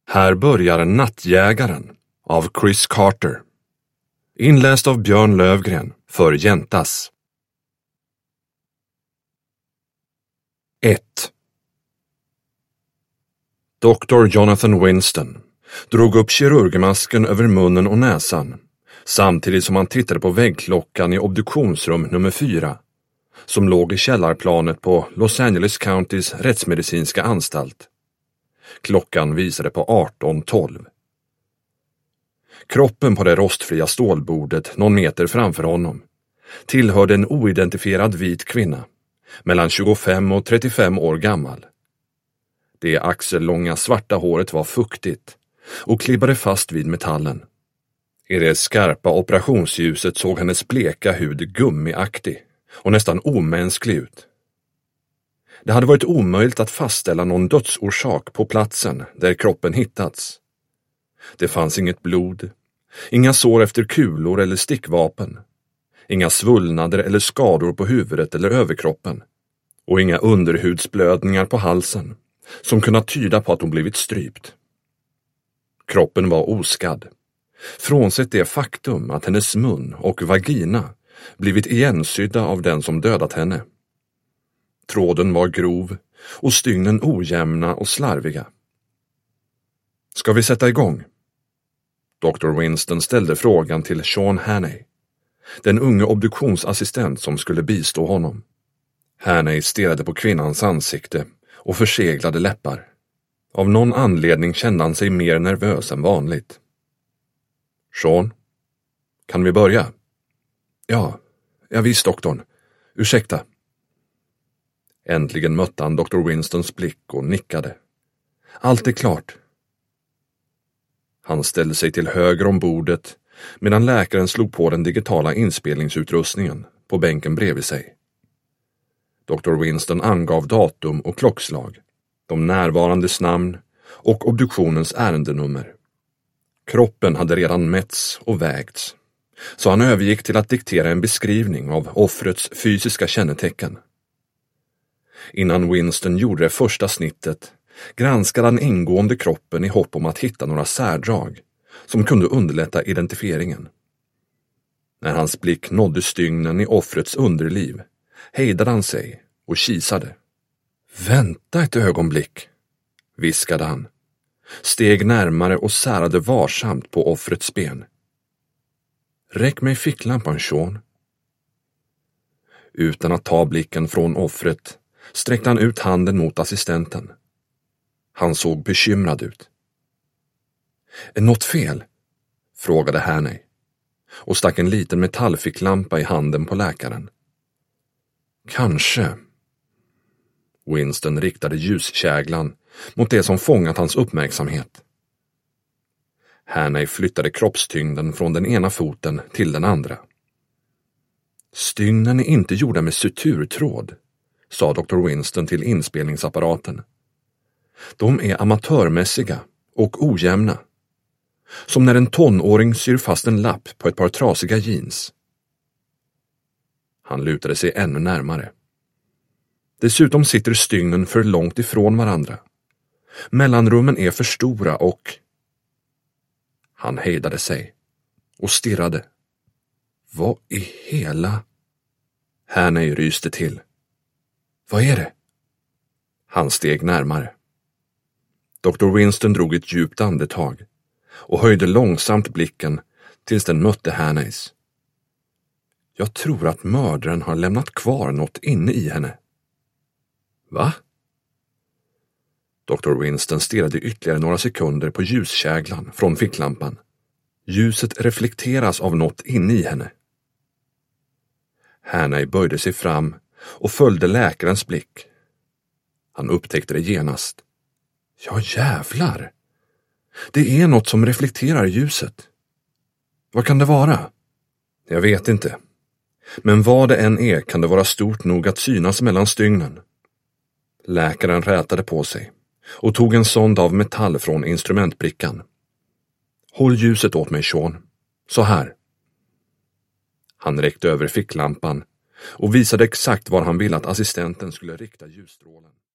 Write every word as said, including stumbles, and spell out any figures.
Här börjar Nattjägaren av Chris Carter. Inläst av Björn Lövgren för Jäntas. ett. doktor Jonathan Winston drog upp kirurgmasken över munnen och näsan samtidigt som han tittade på väggklockan i obduktionsrum nummer fyra som låg i källarplanet på Los Angeles Countys rättsmedicinska anstalt. Klockan visade på arton tolv. Kroppen på det rostfria stålbordet någon meter framför honom tillhörde en oidentifierad vit kvinna, mellan tjugofem och trettiofem år gammal. Det axellånga svarta håret var fuktigt och klibbade fast vid metallen. I det skarpa operationsljuset såg hennes bleka hud gummiaktig och nästan omänsklig ut. Det hade varit omöjligt att fastställa någon dödsorsak på platsen där kroppen hittats. Det fanns inget blod, inga sår efter kulor eller stickvapen, inga svullnader eller skador på huvudet eller överkroppen och inga underhudsblödningar på halsen som kunde tyda på att hon blivit strypt. Kroppen var oskadd, frånsett det faktum att hennes mun och vagina blivit igensydda av den som dödat henne. Tråden var grov och stygnen ojämna och slarviga. Ska vi sätta igång? doktor Winston ställde frågan till Sean Hannay, den unge obduktionsassistent som skulle bistå honom. Hannay stirrade på kvinnans ansikte och förseglade läppar. Av någon anledning kände han sig mer nervös än vanligt. Sean, kan vi börja? Ja, ja visst doktorn. Ursäkta. Äntligen mötte han doktor Winstons blick och nickade. Allt är klart. Han ställde sig till höger om bordet medan läkaren slog på den digitala inspelningsutrustningen på bänken bredvid sig. doktor Winston angav datum och klockslag, de närvarandes namn och obduktionens ärendenummer. Kroppen hade redan mätts och vägts, så han övergick till att diktera en beskrivning av offrets fysiska kännetecken. Innan Winston gjorde det första snittet granskade han ingående kroppen i hopp om att hitta några särdrag som kunde underlätta identifieringen. När hans blick nådde stygnen i offrets underliv hejdade han sig och kisade. Vänta ett ögonblick, viskade han, steg närmare och särade varsamt på offrets ben. Räck mig ficklampan, Sean. Utan att ta blicken från offret sträckte han ut handen mot assistenten. Han såg bekymrad ut. Är något fel? Frågade Hannay och stack en liten metallficklampa i handen på läkaren. Kanske. Winston riktade ljuskäglan mot det som fångat hans uppmärksamhet. Hannay flyttade kroppstyngden från den ena foten till den andra. Stygnen är inte gjorda med suturtråd, sa doktor Winston till inspelningsapparaten. De är amatörmässiga och ojämna. Som när en tonåring syr fast en lapp på ett par trasiga jeans. Han lutade sig ännu närmare. Dessutom sitter stygnen för långt ifrån varandra. Mellanrummen är för stora och... Han hejdade sig och stirrade. Vad i hela... Hannay ryste till. Vad är det? Han steg närmare. doktor Winston drog ett djupt andetag och höjde långsamt blicken tills den mötte Hannays. Jag tror att mördaren har lämnat kvar något inne i henne. Va? doktor Winston stirrade ytterligare några sekunder på ljuskäglan från ficklampan. Ljuset reflekteras av något inne i henne. Hannay böjde sig fram och följde läkarens blick. Han upptäckte det genast. Ja jävlar! Det är något som reflekterar ljuset. Vad kan det vara? Jag vet inte. Men vad det än är kan det vara stort nog att synas mellan stygnen. Läkaren rätade på sig och tog en sond av metall från instrumentbrickan. Håll ljuset åt mig, Sean. Så här. Han räckte över ficklampan och visade exakt var han ville att assistenten skulle rikta ljusstrålen.